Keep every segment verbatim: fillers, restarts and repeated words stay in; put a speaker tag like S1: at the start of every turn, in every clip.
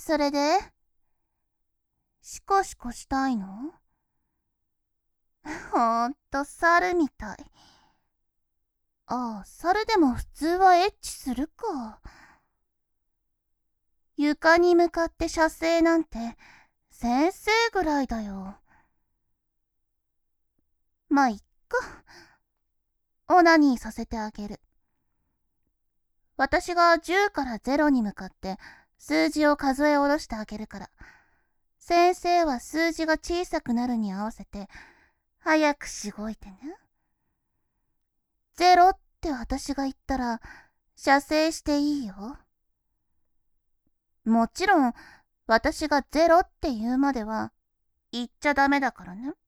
S1: それでシコシコしたいの？ほんと猿みたい。ああ、猿でも普通はエッチするか。床に向かって射精なんて先生ぐらいだよ。まあいっか。オナニーさせてあげる。私がじゅうからゼロに向かって数字を数え下ろしてあげるから、先生は数字が小さくなるに合わせて早くしごいてね。ゼロって私が言ったら射精していいよ。もちろん私がゼロって言うまでは言っちゃダメだからね。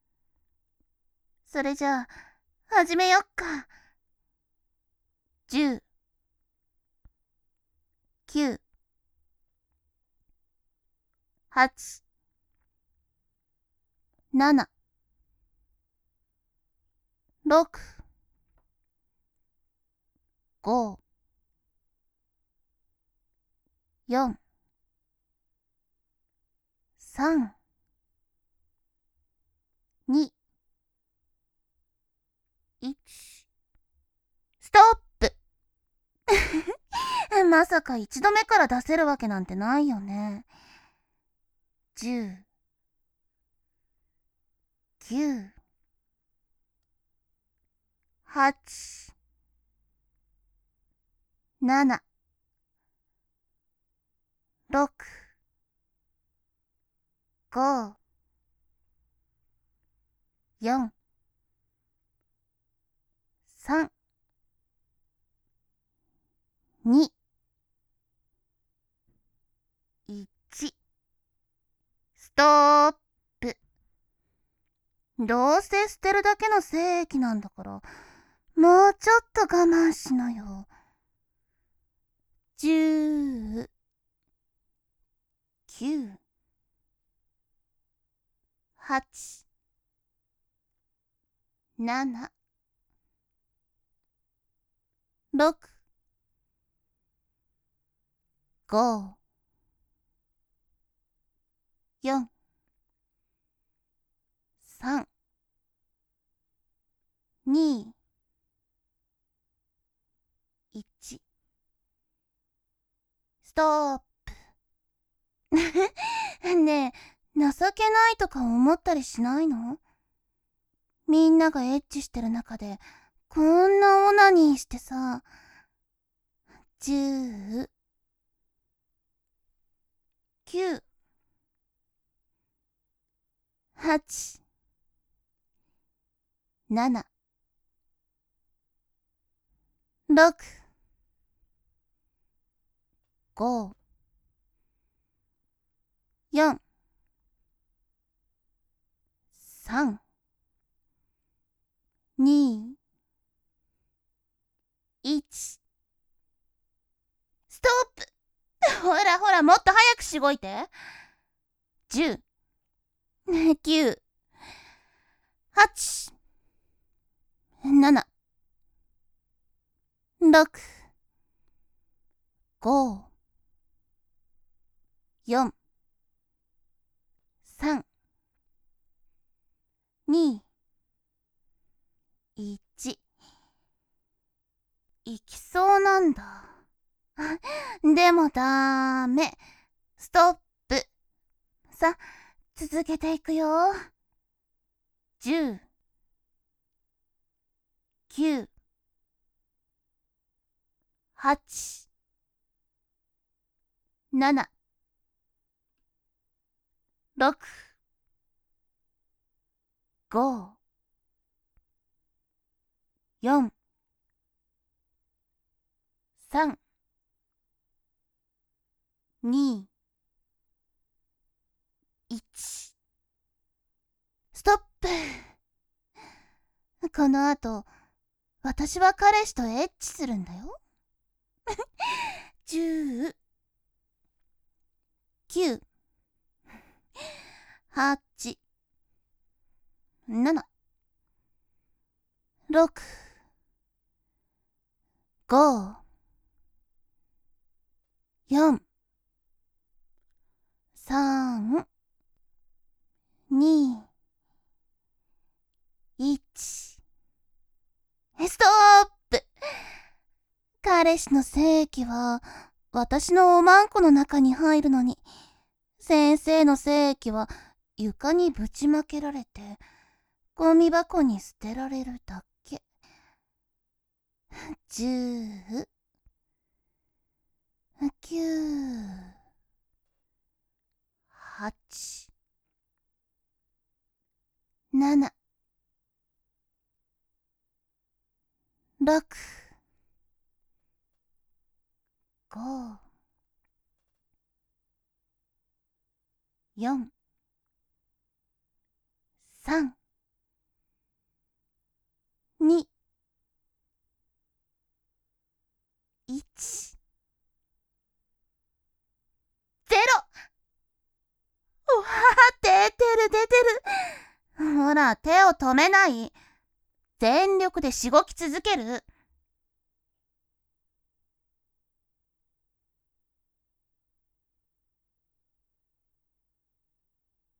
S1: それじゃあ始めよっか。じゅう、きゅう、はち、なな、ろく、ご、よん、さん、に、いち、ストップまさか一度目から出せるわけなんてないよね。じゅう、きゅう、はち、なな、ろく、ご、よん、さん、に、いち、ストップ。どうせ捨てるだけの精液なんだから、もうちょっと我慢しなよ。じゅう、きゅう、はち、なな、ろく、ご、よん、さん、に、いち、ストップ。ねえ、情けないとか思ったりしないの？みんながエッチしてる中でこんなオナニーしてさ。じゅう、きゅう、はち、なな、ろく、ご、よん、さん、に、いち、ストップほらほら、もっと早くしごいて。じゅう、きゅう、はち、なな、ろく、ご、よん、さん、に、いち。いきそうなんだ。でもダメ。ストップ。さ、続けていくよ。じゅう、きゅう、はち、なな、ろく、ご、よん、さん、に、いち。ストップ。この後、私は彼氏とエッチするんだよ。じゅう、きゅう、はち、なな、ろく、ご、よん、 返しの精液は私のおまんこの中に入るのに、先生の精液は床にぶちまけられてゴミ箱に捨てられるだけ。じゅう、きゅう、はち、なな、ろく、ご、よん、さん、に、いち、ゼロ。うわー、出てる出てる。ほら、手を止めない。全力でしごき続ける。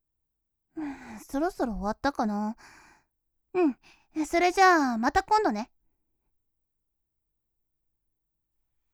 S1: そろそろ終わったかな。うん。それじゃあ、また今度ね。